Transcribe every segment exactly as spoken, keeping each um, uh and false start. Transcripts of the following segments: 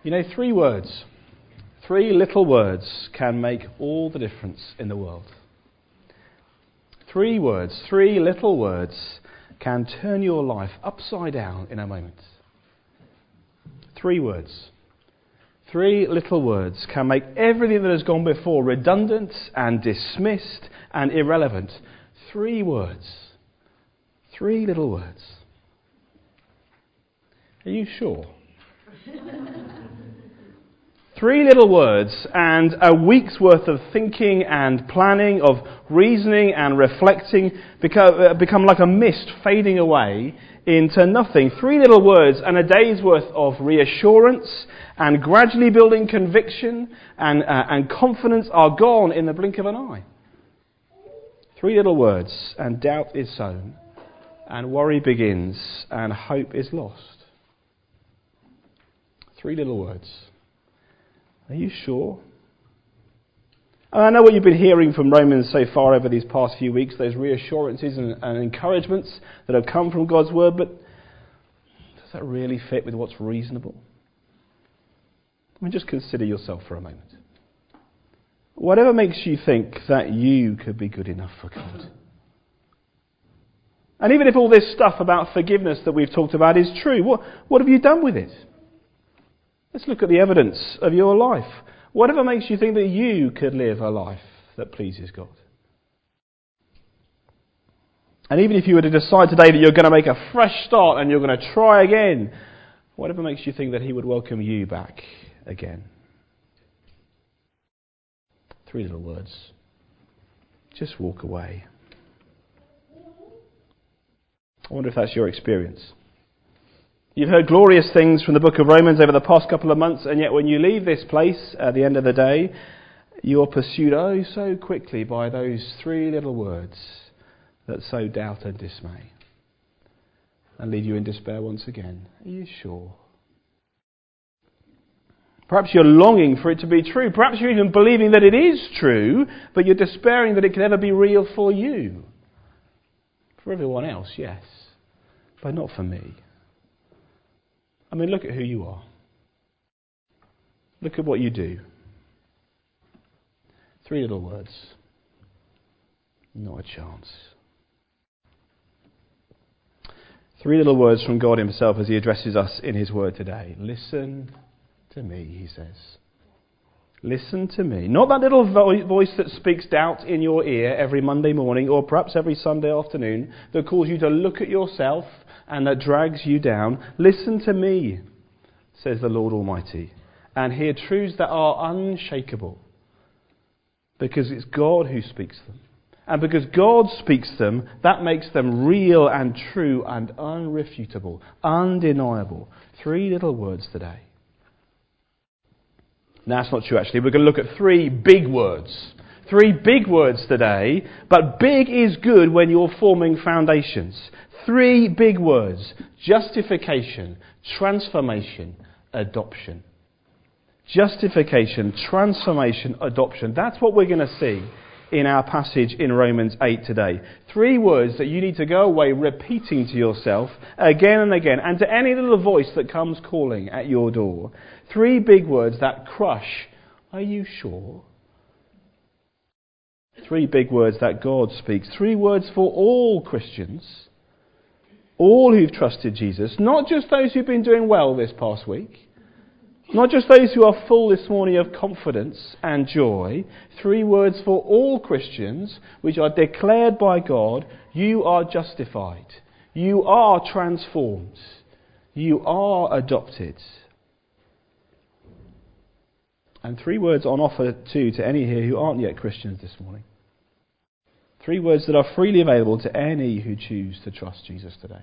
You know, three words, three little words can make all the difference in the world. Three words, three little words can turn your life upside down in a moment. Three words. Three little words can make everything that has gone before redundant and dismissed and irrelevant. Three words. Three little words. Are you sure? Three little words and a week's worth of thinking and planning, of reasoning and reflecting become, uh, become like a mist fading away into nothing. Three little words and a day's worth of reassurance and gradually building conviction and, uh, and confidence are gone in the blink of an eye. Three little words and doubt is sown and worry begins and hope is lost. Three little words. Are you sure? And I know what you've been hearing from Romans so far over these past few weeks, those reassurances and, and encouragements that have come from God's word, but does that really fit with what's reasonable? I mean, just consider yourself for a moment. Whatever makes you think that you could be good enough for God. And even if all this stuff about forgiveness that we've talked about is true, what, what have you done with it? Let's look at the evidence of your life. Whatever makes you think that you could live a life that pleases God. And even if you were to decide today that you're going to make a fresh start and you're going to try again, whatever makes you think that He would welcome you back again. Three little words. Just walk away. I wonder if that's your experience. You've heard glorious things from the book of Romans over the past couple of months, and yet when you leave this place at the end of the day, you're pursued oh so quickly by those three little words that sow doubt and dismay and leave you in despair once again. Are you sure? Perhaps you're longing for it to be true. Perhaps you're even believing that it is true, but you're despairing that it could ever be real for you. For everyone else, yes, but not for me. I mean, look at who you are. Look at what you do. Three little words. Not a chance. Three little words from God Himself as He addresses us in His Word today. Listen to me, He says. Listen to me. Not that little vo- voice that speaks doubt in your ear every Monday morning or perhaps every Sunday afternoon that calls you to look at yourself and that drags you down. Listen to me, says the Lord Almighty, and hear truths that are unshakable, because it's God who speaks them. And because God speaks them, that makes them real and true and unrefutable, undeniable. Three little words today. No, that's not true actually. We're going to look at three big words. Three big words today, but big is good when you're forming foundations. Three big words: justification, transformation, adoption. Justification, transformation, adoption. That's what we're going to see in our passage in Romans eight today. Three words that you need to go away repeating to yourself again and again, and to any little voice that comes calling at your door. Three big words that crush. Are you sure? Three big words that God speaks. Three words for all Christians. All who've trusted Jesus. Not just those who've been doing well this past week. Not just those who are full this morning of confidence and joy. Three words for all Christians which are declared by God. You are justified. You are transformed. You are adopted. And three words on offer too to any here who aren't yet Christians this morning. Three words that are freely available to any who choose to trust Jesus today.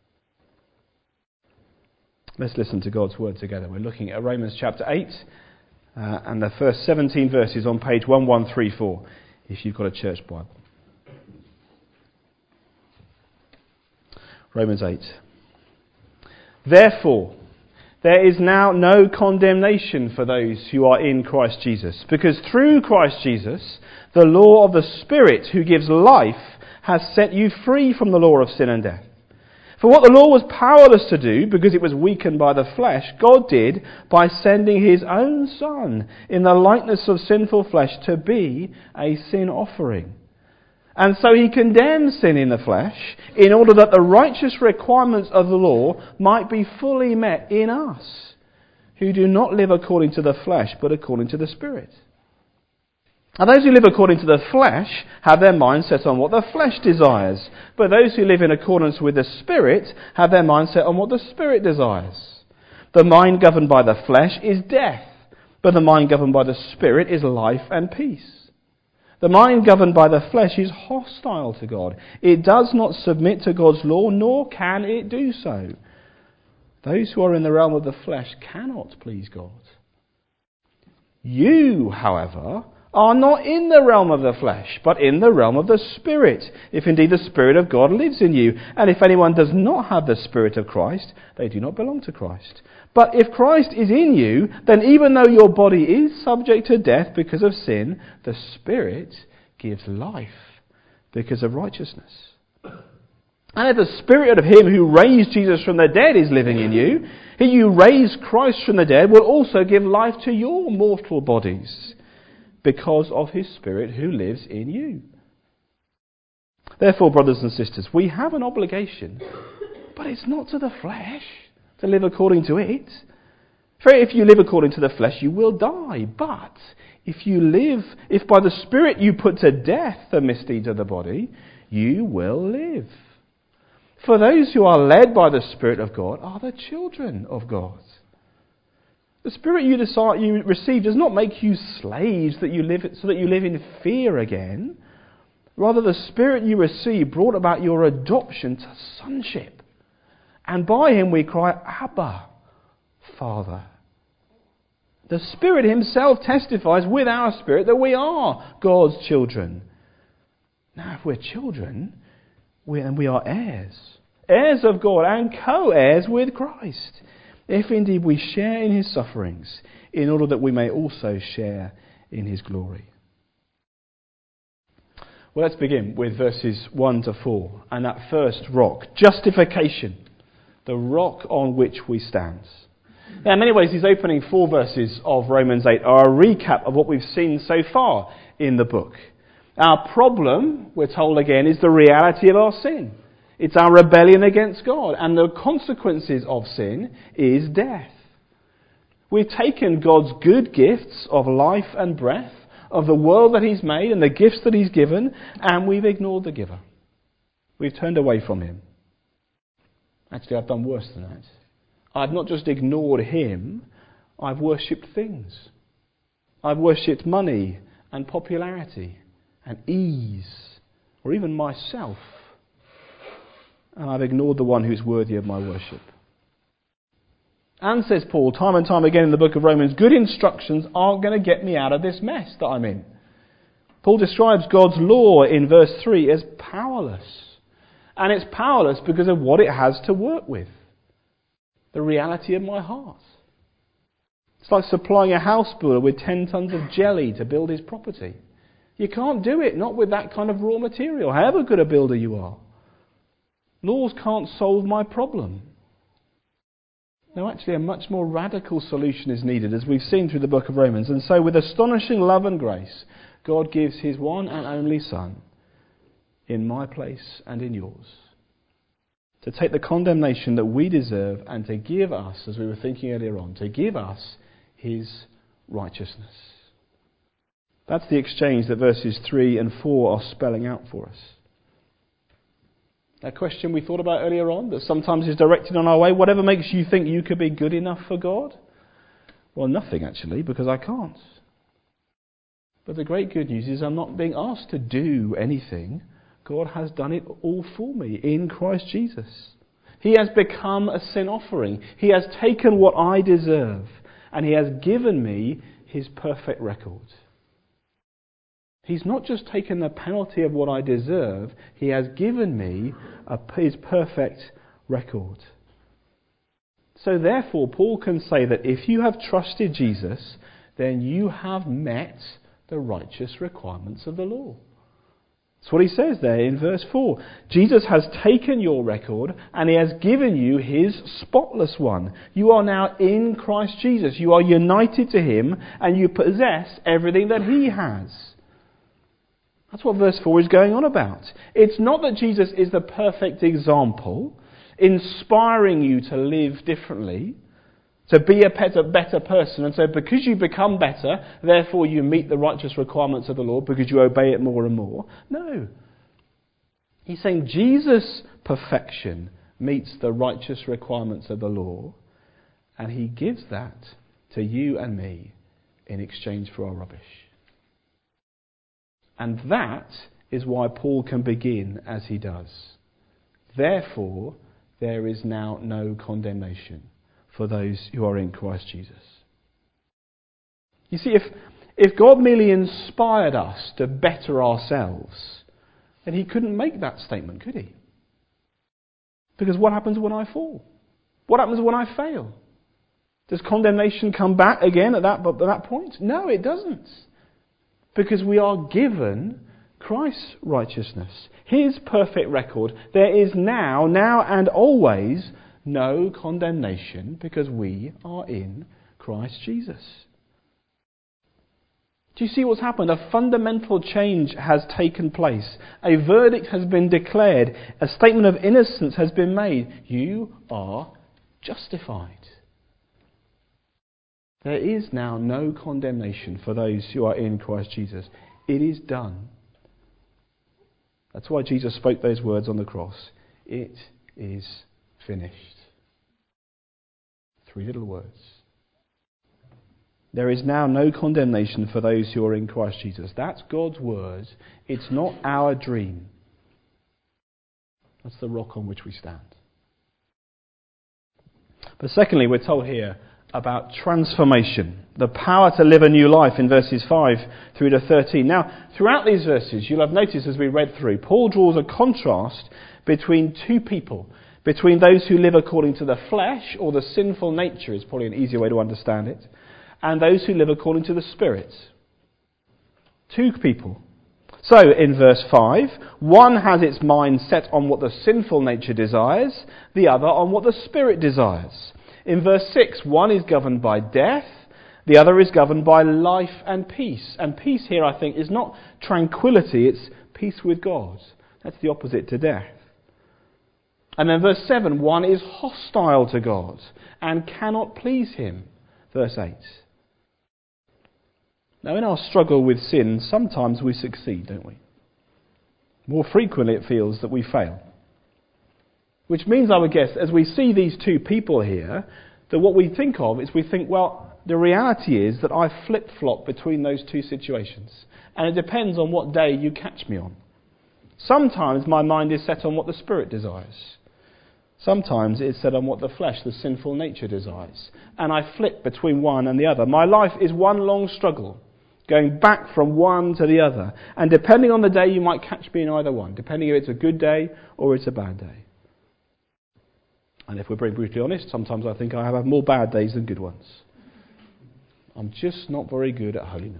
Let's listen to God's word together. We're looking at Romans chapter eight uh, and the first seventeen verses on page eleven thirty-four if you've got a church Bible. Romans eight. Therefore, there is now no condemnation for those who are in Christ Jesus, because through Christ Jesus, the law of the Spirit who gives life has set you free from the law of sin and death. For what the law was powerless to do, because it was weakened by the flesh, God did by sending his own Son in the likeness of sinful flesh to be a sin offering. And so he condemned sin in the flesh in order that the righteous requirements of the law might be fully met in us, who do not live according to the flesh, but according to the Spirit. And those who live according to the flesh have their mind set on what the flesh desires. But those who live in accordance with the Spirit have their mind set on what the Spirit desires. The mind governed by the flesh is death, but the mind governed by the Spirit is life and peace. The mind governed by the flesh is hostile to God. It does not submit to God's law, nor can it do so. Those who are in the realm of the flesh cannot please God. You, however, are not in the realm of the flesh, but in the realm of the Spirit, if indeed the Spirit of God lives in you. And if anyone does not have the Spirit of Christ, they do not belong to Christ. But if Christ is in you, then even though your body is subject to death because of sin, the Spirit gives life because of righteousness. And if the Spirit of him who raised Jesus from the dead is living in you, he who raised Christ from the dead will also give life to your mortal bodies, because of his Spirit who lives in you. Therefore, brothers and sisters, we have an obligation, but it's not to the flesh to live according to it. For if you live according to the flesh, you will die. But if you live, if by the Spirit you put to death the misdeeds of the body, you will live. For those who are led by the Spirit of God are the children of God. The Spirit you decide you receive does not make you slaves that you live so that you live in fear again. Rather, the Spirit you receive brought about your adoption to sonship. And by him we cry, Abba, Father. The Spirit himself testifies with our spirit that we are God's children. Now, if we're children, we, then we are heirs. Heirs of God and co-heirs with Christ, if indeed we share in his sufferings, in order that we may also share in his glory. Well, let's begin with verses one to four, and that first rock, justification, the rock on which we stand. Now, in many ways, these opening four verses of Romans eight are a recap of what we've seen so far in the book. Our problem, we're told again, is the reality of our sin. It's our rebellion against God, and the consequences of sin is death. We've taken God's good gifts of life and breath, of the world that he's made and the gifts that he's given, and we've ignored the giver. We've turned away from him. Actually, I've done worse than that. I've not just ignored him, I've worshipped things. I've worshipped money and popularity and ease, or even myself. And I've ignored the one who's worthy of my worship. And, says Paul, time and time again in the book of Romans, good instructions aren't going to get me out of this mess that I'm in. Paul describes God's law in verse three as powerless. And it's powerless because of what it has to work with. The reality of my heart. It's like supplying a house builder with ten tons of jelly to build his property. You can't do it, not with that kind of raw material, however good a builder you are. Laws can't solve my problem. No, actually a much more radical solution is needed, as we've seen through the book of Romans. And so with astonishing love and grace, God gives his one and only Son in my place and in yours, to take the condemnation that we deserve and to give us, as we were thinking earlier on, to give us his righteousness. That's the exchange that verses three and four are spelling out for us. That question we thought about earlier on, that sometimes is directed on our way, whatever makes you think you could be good enough for God? Well, nothing actually, because I can't. But the great good news is I'm not being asked to do anything. God has done it all for me in Christ Jesus. He has become a sin offering. He has taken what I deserve, and he has given me his perfect record. He's not just taken the penalty of what I deserve, he has given me a, his perfect record. So therefore, Paul can say that if you have trusted Jesus, then you have met the righteous requirements of the law. That's what he says there in verse four. Jesus has taken your record and he has given you his spotless one. You are now in Christ Jesus. You are united to him and you possess everything that he has. That's what verse four is going on about. It's not that Jesus is the perfect example, inspiring you to live differently, to be a better, better person, and so because you become better, therefore you meet the righteous requirements of the Lord because you obey it more and more. No. He's saying Jesus' perfection meets the righteous requirements of the law, and he gives that to you and me in exchange for our rubbish. And that is why Paul can begin as he does. Therefore, there is now no condemnation for those who are in Christ Jesus. You see, if, if God merely inspired us to better ourselves, then he couldn't make that statement, could he? Because what happens when I fall? What happens when I fail? Does condemnation come back again at that, at that point? No, it doesn't. Because we are given Christ's righteousness, his perfect record. There is now, now and always, no condemnation because we are in Christ Jesus. Do you see what's happened? A fundamental change has taken place. A verdict has been declared. A statement of innocence has been made. You are justified. There is now no condemnation for those who are in Christ Jesus. It is done. That's why Jesus spoke those words on the cross. It is finished. Three little words. There is now no condemnation for those who are in Christ Jesus. That's God's word. It's not our dream. That's the rock on which we stand. But secondly, we're told here about transformation, the power to live a new life in verses five through to thirteen. Now, throughout these verses, you'll have noticed as we read through, Paul draws a contrast between two people. Between those who live according to the flesh, or the sinful nature is probably an easier way to understand it, and those who live according to the Spirit. Two people. So, in verse five, one has its mind set on what the sinful nature desires, the other on what the Spirit desires. In verse six, one is governed by death, the other is governed by life and peace. And peace here, I think, is not tranquility, it's peace with God. That's the opposite to death. And then verse seven, one is hostile to God and cannot please him. Verse eight. Now in our struggle with sin, sometimes we succeed, don't we? More frequently it feels that we fail. Which means, I would guess, as we see these two people here, that what we think of is we think, well, the reality is that I flip-flop between those two situations. And it depends on what day you catch me on. Sometimes my mind is set on what the Spirit desires. Sometimes it's set on what the flesh, the sinful nature desires. And I flip between one and the other. My life is one long struggle, going back from one to the other. And depending on the day, you might catch me in either one, depending if it's a good day or it's a bad day. And if we're being brutally honest, sometimes I think I have more bad days than good ones. I'm just not very good at holiness.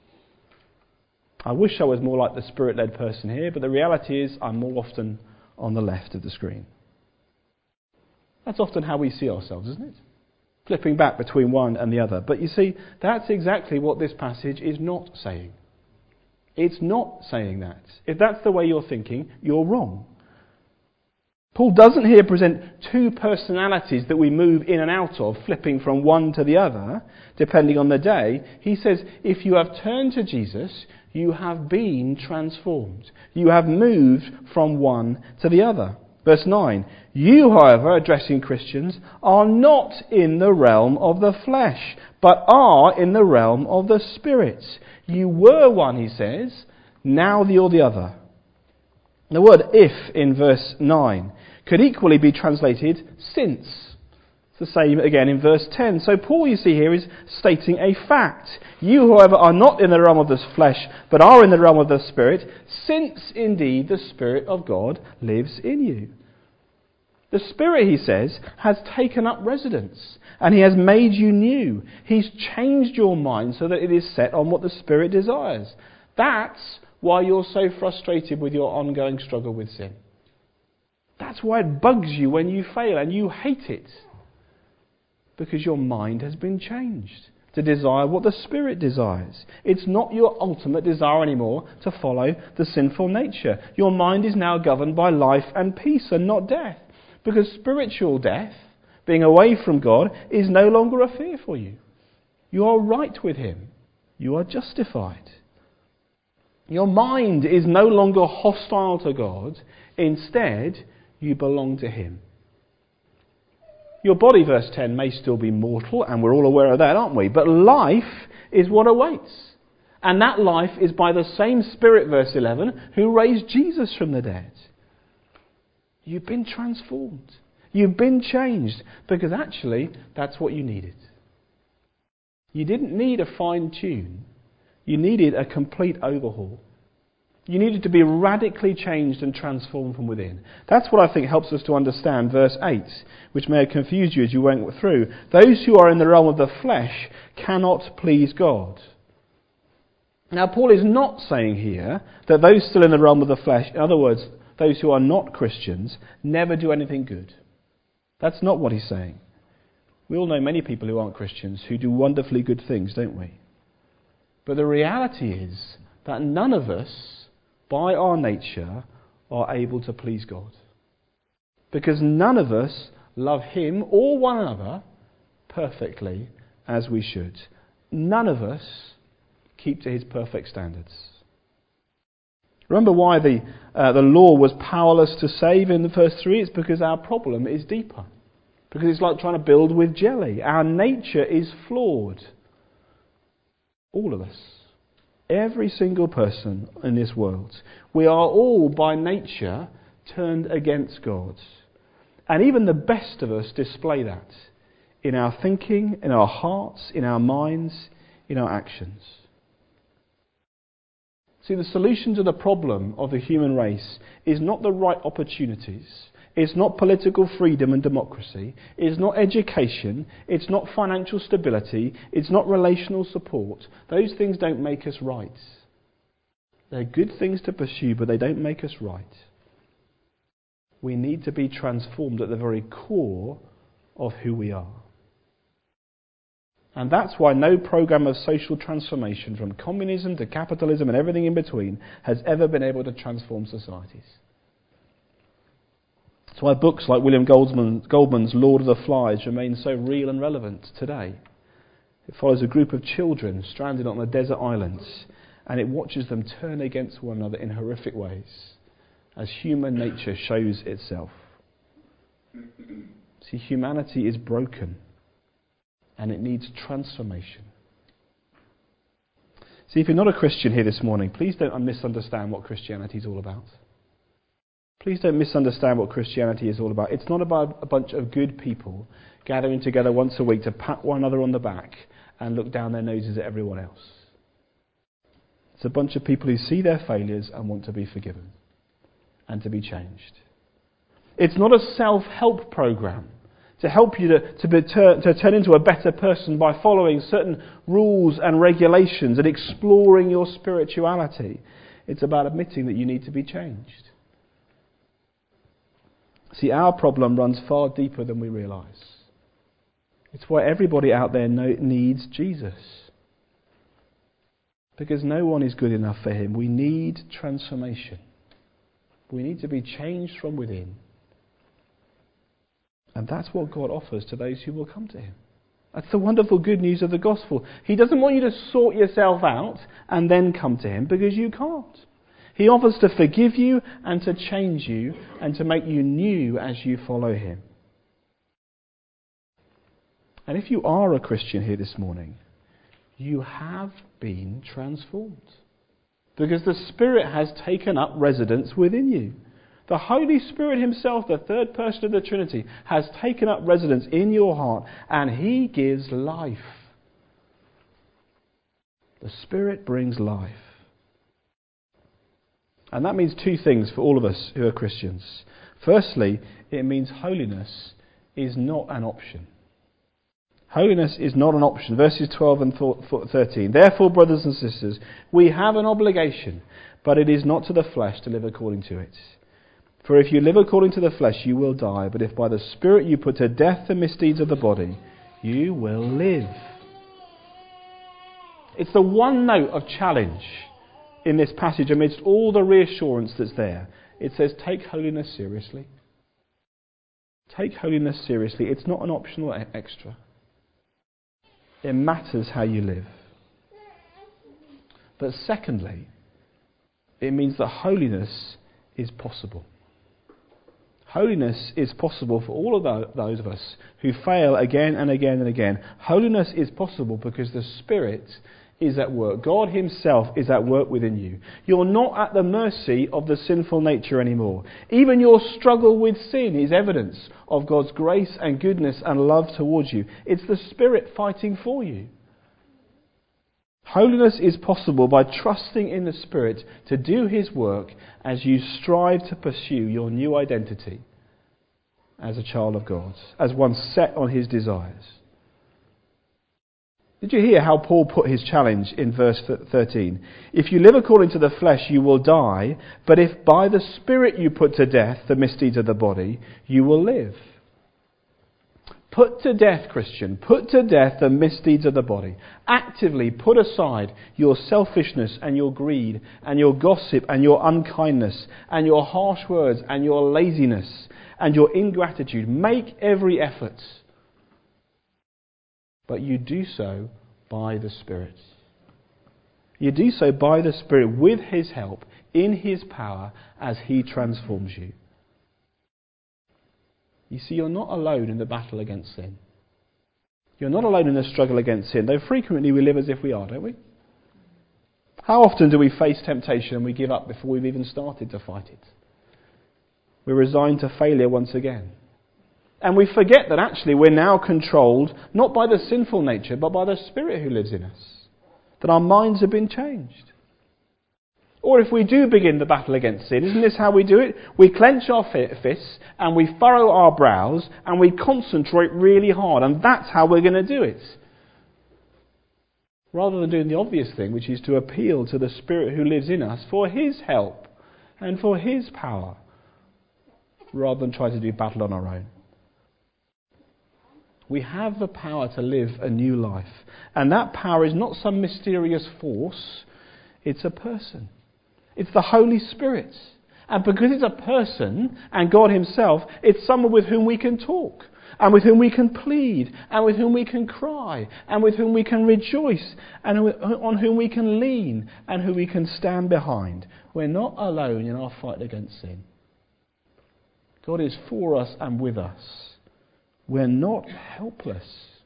I wish I was more like the Spirit-led person here, but the reality is I'm more often on the left of the screen. That's often how we see ourselves, isn't it? Flipping back between one and the other. But you see, that's exactly what this passage is not saying. It's not saying that. If that's the way you're thinking, you're wrong. Paul doesn't here present two personalities that we move in and out of, flipping from one to the other, depending on the day. He says, if you have turned to Jesus, you have been transformed. You have moved from one to the other. Verse nine, you, however, addressing Christians, are not in the realm of the flesh, but are in the realm of the Spirit. You were one, he says, now you're the other. The word if in verse nine could equally be translated since. It's the same again in verse ten. So Paul, you see here, is stating a fact. You, however, are not in the realm of the flesh, but are in the realm of the Spirit, since indeed the Spirit of God lives in you. The Spirit, he says, has taken up residence, and he has made you new. He's changed your mind so that it is set on what the Spirit desires. That's why you're so frustrated with your ongoing struggle with sin. That's why it bugs you when you fail and you hate it. Because your mind has been changed to desire what the Spirit desires. It's not your ultimate desire anymore to follow the sinful nature. Your mind is now governed by life and peace and not death. Because spiritual death, being away from God, is no longer a fear for you. You are right with Him. You are justified. Your mind is no longer hostile to God. Instead, you belong to Him. Your body, verse ten, may still be mortal, and we're all aware of that, aren't we? But life is what awaits. And that life is by the same Spirit, verse eleven, who raised Jesus from the dead. You've been transformed. You've been changed. Because actually, that's what you needed. You didn't need a fine tune. You needed a complete overhaul. You needed to be radically changed and transformed from within. That's what I think helps us to understand verse eight, which may have confused you as you went through. Those who are in the realm of the flesh cannot please God. Now, Paul is not saying here that those still in the realm of the flesh, in other words, those who are not Christians, never do anything good. That's not what he's saying. We all know many people who aren't Christians who do wonderfully good things, don't we? But the reality is that none of us, by our nature, are able to please God. Because none of us love Him or one another perfectly as we should. None of us keep to His perfect standards. Remember why the, uh, the law was powerless to save in the verse three? It's because our problem is deeper. Because it's like trying to build with jelly. Our nature is flawed. All of us. Every single person in this world. We are all by nature turned against God. And even the best of us display that in our thinking, in our hearts, in our minds, in our actions. See, the solution to the problem of the human race is not the right opportunities. It's not political freedom and democracy. It's not education. It's not financial stability. It's not relational support. Those things don't make us right. They're good things to pursue, but they don't make us right. We need to be transformed at the very core of who we are. And that's why no program of social transformation, from communism to capitalism and everything in between, has ever been able to transform societies. That's why books like William Goldman, Goldman's Lord of the Flies remain so real and relevant today. It follows a group of children stranded on a desert island, and it watches them turn against one another in horrific ways as human nature shows itself. See, humanity is broken, and it needs transformation. See, if you're not a Christian here this morning, please don't misunderstand what Christianity is all about. Please don't misunderstand what Christianity is all about. It's not about a bunch of good people gathering together once a week to pat one another on the back and look down their noses at everyone else. It's a bunch of people who see their failures and want to be forgiven and to be changed. It's not a self-help program to help you to, to, be, to, to turn into a better person by following certain rules and regulations and exploring your spirituality. It's about admitting that you need to be changed. See, our problem runs far deeper than we realise. It's why everybody out there know, needs Jesus. Because no one is good enough for Him. We need transformation. We need to be changed from within. And that's what God offers to those who will come to Him. That's the wonderful good news of the gospel. He doesn't want you to sort yourself out and then come to Him, because you can't. He offers to forgive you and to change you and to make you new as you follow Him. And if you are a Christian here this morning, you have been transformed. Because the Spirit has taken up residence within you. The Holy Spirit Himself, the third person of the Trinity, has taken up residence in your heart, and He gives life. The Spirit brings life. And that means two things for all of us who are Christians. Firstly, it means holiness is not an option. Holiness is not an option. Verses twelve and thirteen. Therefore, brothers and sisters, we have an obligation, but it is not to the flesh to live according to it. For if you live according to the flesh, you will die. But if by the Spirit you put to death the misdeeds of the body, you will live. It's the one note of challenge in this passage amidst all the reassurance that's there. It says, take holiness seriously. Take holiness seriously. It's not an optional extra. It matters how you live. But secondly, it means that holiness is possible. Holiness is possible for all of those of us who fail again and again and again. Holiness is possible because the Spirit is at work. God himself is at work within you. You're not at the mercy of the sinful nature anymore. Even your struggle with sin is evidence of God's grace and goodness and love towards you. It's the Spirit fighting for you. Holiness is possible by trusting in the Spirit to do his work as you strive to pursue your new identity as a child of God, as one set on his desires. Did you hear how Paul put his challenge in verse thirteen? If you live according to the flesh, you will die, but if by the Spirit you put to death the misdeeds of the body, you will live. Put to death, Christian, put to death the misdeeds of the body. Actively put aside your selfishness and your greed and your gossip and your unkindness and your harsh words and your laziness and your ingratitude. Make every effort. But you do so by the Spirit. You do so by the Spirit with his help, in his power, as he transforms you. You see, you're not alone in the battle against sin. You're not alone in the struggle against sin, though frequently we live as if we are, don't we? How often do we face temptation and we give up before we've even started to fight it? We're resigned to failure once again. And we forget that actually we're now controlled not by the sinful nature, but by the Spirit who lives in us. That our minds have been changed. Or if we do begin the battle against sin, isn't this how we do it? We clench our fists and we furrow our brows and we concentrate really hard. And that's how we're going to do it. Rather than doing the obvious thing, which is to appeal to the Spirit who lives in us for his help and for his power. Rather than try to do battle on our own. We have the power to live a new life. And that power is not some mysterious force. It's a person. It's the Holy Spirit. And because it's a person and God himself, it's someone with whom we can talk. And with whom we can plead. And with whom we can cry. And with whom we can rejoice. And on whom we can lean. And who we can stand behind. We're not alone in our fight against sin. God is for us and with us. We're not helpless.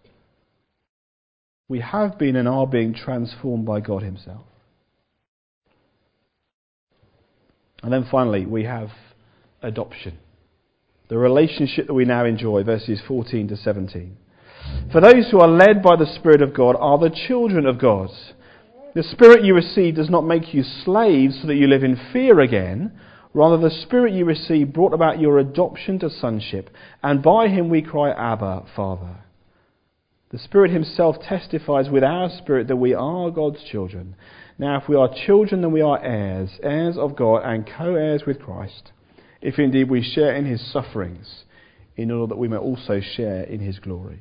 We have been and are being transformed by God himself. And then finally, we have adoption. The relationship that we now enjoy, verses fourteen to seventeen. For those who are led by the Spirit of God are the children of God. The Spirit you receive does not make you slaves so that you live in fear again. Rather, the Spirit you received brought about your adoption to sonship, and by him we cry, Abba, Father. The Spirit himself testifies with our spirit that we are God's children. Now, if we are children, then we are heirs, heirs of God and co-heirs with Christ, if indeed we share in his sufferings, in order that we may also share in his glory.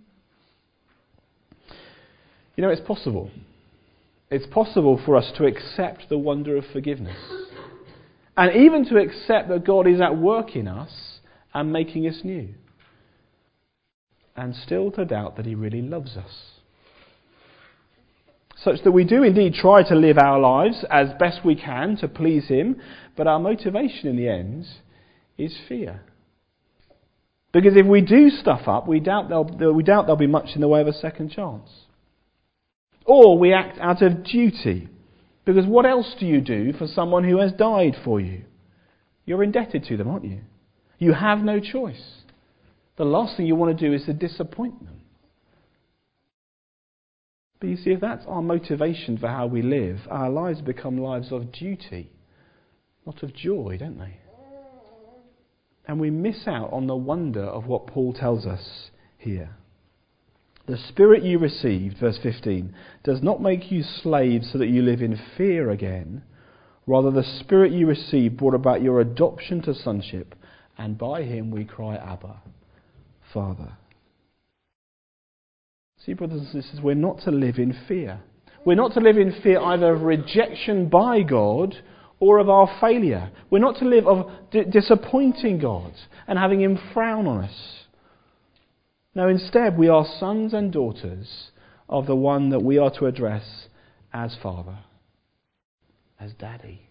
You know, it's possible. It's possible for us to accept the wonder of forgiveness. And even to accept that God is at work in us and making us new. And still to doubt that he really loves us. Such that we do indeed try to live our lives as best we can to please him, but our motivation in the end is fear. Because if we do stuff up, we doubt there'll, we doubt there'll be much in the way of a second chance. Or we act out of duty. Because what else do you do for someone who has died for you? You're indebted to them, aren't you? You have no choice. The last thing you want to do is to disappoint them. But you see, if that's our motivation for how we live, our lives become lives of duty, not of joy, don't they? And we miss out on the wonder of what Paul tells us here. The Spirit you received, verse fifteen, does not make you slaves so that you live in fear again. Rather, the Spirit you received brought about your adoption to sonship, and by him we cry, Abba, Father. See, brothers and sisters, we're not to live in fear. We're not to live in fear either of rejection by God or of our failure. We're not to live of d- disappointing God and having him frown on us. No, instead, we are sons and daughters of the one that we are to address as Father, as Daddy.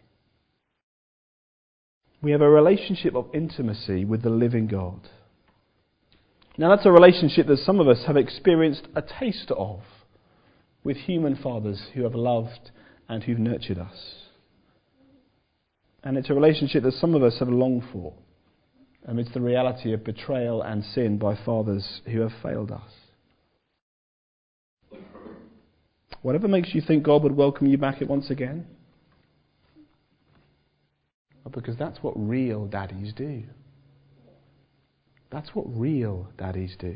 We have a relationship of intimacy with the living God. Now, that's a relationship that some of us have experienced a taste of with human fathers who have loved and who've nurtured us. And it's a relationship that some of us have longed for amidst the reality of betrayal and sin by fathers who have failed us. Whatever makes you think God would welcome you back once again? Well, because that's what real daddies do. That's what real daddies do.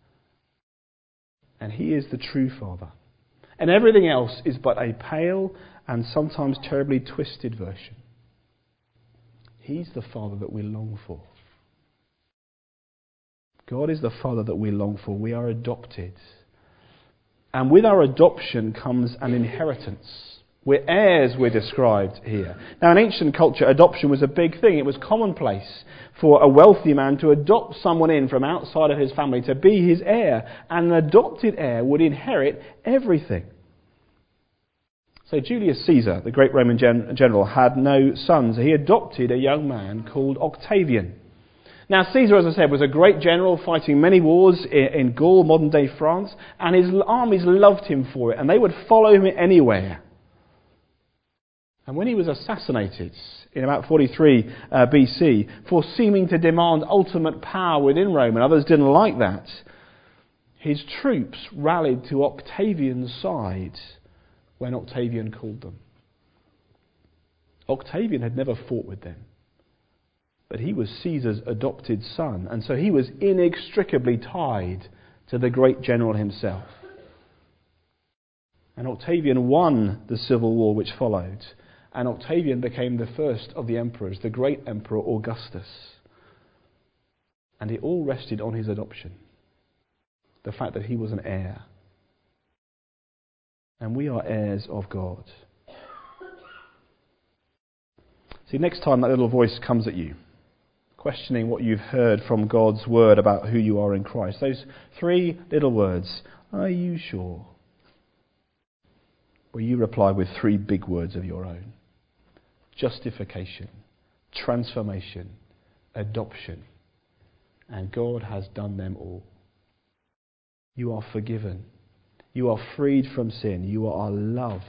And he is the true father. And everything else is but a pale and sometimes terribly twisted version. He's the Father that we long for. God is the Father that we long for. We are adopted. And with our adoption comes an inheritance. We're heirs, we're described here. Now, in ancient culture, adoption was a big thing. It was commonplace for a wealthy man to adopt someone in from outside of his family to be his heir. And an adopted heir would inherit everything. So Julius Caesar, the great Roman gen- general, had no sons. He adopted a young man called Octavian. Now, Caesar, as I said, was a great general fighting many wars in, in Gaul, modern-day France, and his armies loved him for it, and they would follow him anywhere. And when he was assassinated in about forty-three uh, B C for seeming to demand ultimate power within Rome, and others didn't like that, his troops rallied to Octavian's side when Octavian called them. Octavian had never fought with them, but he was Caesar's adopted son, and so he was inextricably tied to the great general himself. And Octavian won the civil war which followed, and Octavian became the first of the emperors, the great emperor Augustus. And it all rested on his adoption, the fact that he was an heir. And we are heirs of God. See, next time that little voice comes at you, questioning what you've heard from God's word about who you are in Christ, those three little words, are you sure? Well, you reply with three big words of your own. Justification, transformation, adoption. And God has done them all. You are forgiven. You are freed from sin. You are loved.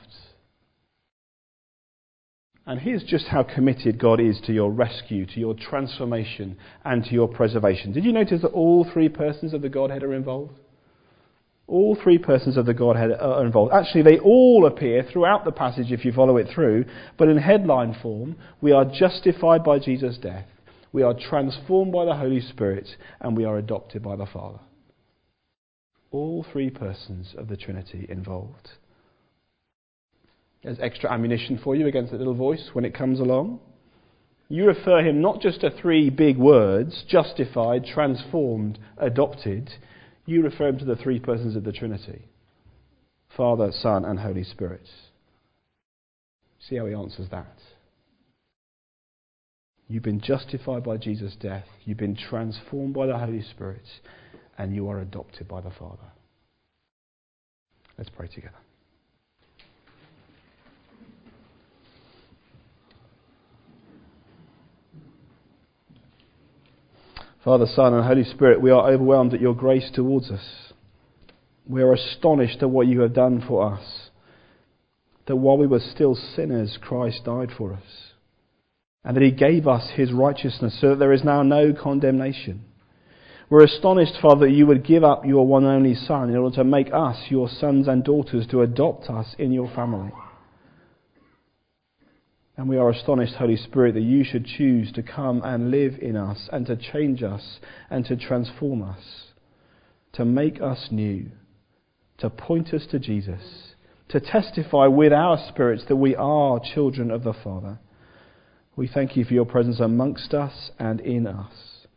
And here's just how committed God is to your rescue, to your transformation, and to your preservation. Did you notice that all three persons of the Godhead are involved? All three persons of the Godhead are involved. Actually, they all appear throughout the passage if you follow it through, but in headline form, we are justified by Jesus' death, we are transformed by the Holy Spirit, and we are adopted by the Father. All three persons of the Trinity involved. There's extra ammunition for you against that little voice when it comes along. You refer him not just to three big words, justified, transformed, adopted. You refer him to the three persons of the Trinity. Father, Son, and Holy Spirit. See how he answers that. You've been justified by Jesus' death. You've been transformed by the Holy Spirit. And you are adopted by the Father. Let's pray together. Father, Son, and Holy Spirit, we are overwhelmed at your grace towards us. We are astonished at what you have done for us. That while we were still sinners, Christ died for us. And that he gave us his righteousness so that there is now no condemnation. We're astonished, Father, that you would give up your one and only Son in order to make us your sons and daughters, to adopt us in your family. And we are astonished, Holy Spirit, that you should choose to come and live in us and to change us and to transform us, to make us new, to point us to Jesus, to testify with our spirits that we are children of the Father. We thank you for your presence amongst us and in us.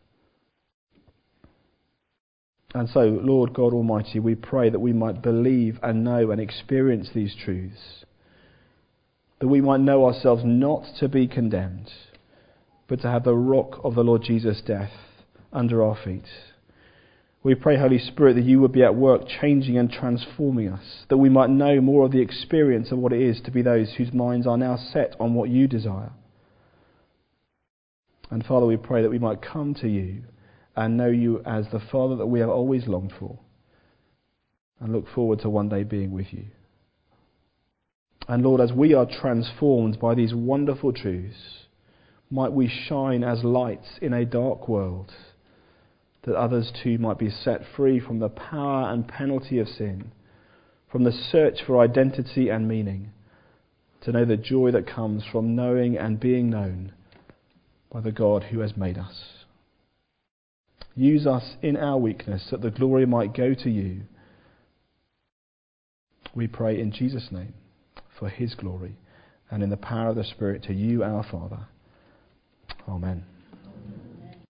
And so, Lord God Almighty, we pray that we might believe and know and experience these truths, that we might know ourselves not to be condemned, but to have the rock of the Lord Jesus' death under our feet. We pray, Holy Spirit, that you would be at work changing and transforming us, that we might know more of the experience of what it is to be those whose minds are now set on what you desire. And Father, we pray that we might come to you and know you as the Father that we have always longed for, and look forward to one day being with you. And Lord, as we are transformed by these wonderful truths, might we shine as lights in a dark world, that others too might be set free from the power and penalty of sin, from the search for identity and meaning, to know the joy that comes from knowing and being known by the God who has made us. Use us in our weakness, that the glory might go to you. We pray in Jesus' name, for his glory, and in the power of the Spirit, to you, our Father. Amen.